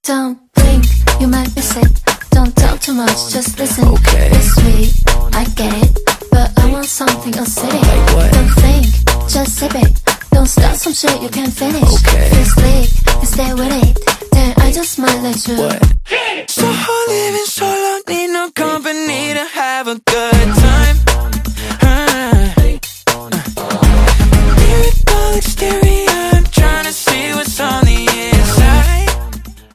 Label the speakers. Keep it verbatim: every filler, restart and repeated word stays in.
Speaker 1: Don't blink, you might be sick. Don't talk too much, just listen.
Speaker 2: Okay.
Speaker 1: It's sweet, I get it, but I want something acidic.
Speaker 2: Like what?
Speaker 1: Don't think, just sip it. Don't start some shit you can't finish.
Speaker 2: Okay.
Speaker 1: Feel slick, and stay with it. Then I just might let you.
Speaker 2: What?
Speaker 1: So